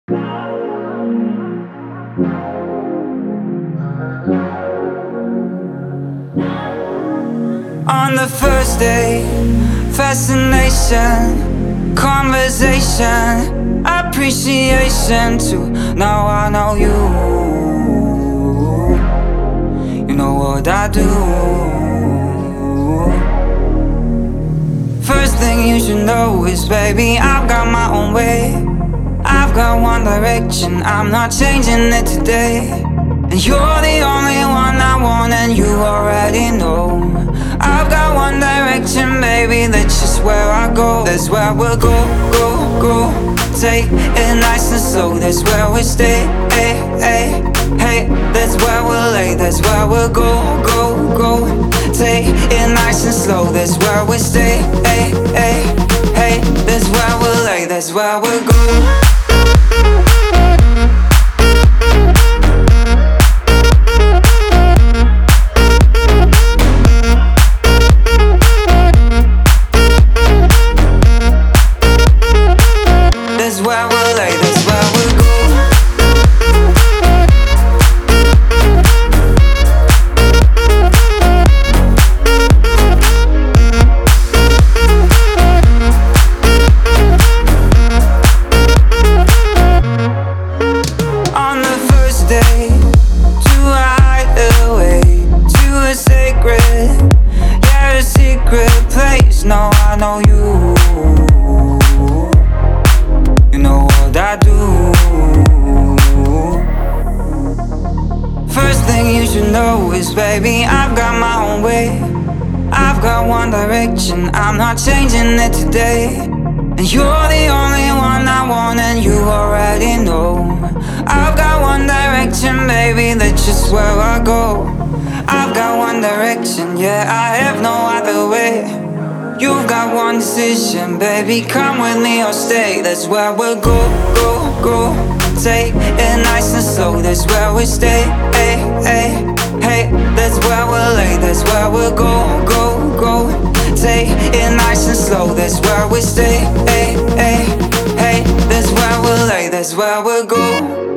On the first day, fascination, conversation, appreciation too. Now I know you. You know what I do. First thing you should know is, baby, I've got my own way. I've got one direction, I'm not changing it today. And you're the only one I want, and you already know. I've got one direction, baby, that's just where I go. That's where we'll go, go, go. Take it nice and slow, that's where we stay. Hey, hey, hey, that's where we'll lay. That's where we'll go, go, go. Take it nice and slow, that's where we stay. Hey, hey, hey, that's where we'll lay. That's where we'll go. That's where we'll lay, that's where we'll go. On the first day, to hide away, to a sacred, yeah, a secret place. No, I know you. You know what I do. First thing you should know is, baby, I've got my own way. I've got one direction, I'm not changing it today. And you're the only one I want, and you already know. I've got one direction, baby, that's just where I go. I've got one direction, yeah, I have no other way. You've got one decision, baby, come with me or stay. That's where we'll go, go, go. Take it nice and slow, that's where we stay. Hey, hey, hey, that's where we'll lay. That's where we'll go, go, go. Take it nice and slow, that's where we stay. Hey, hey, hey, that's where we'll lay. That's where we'll go.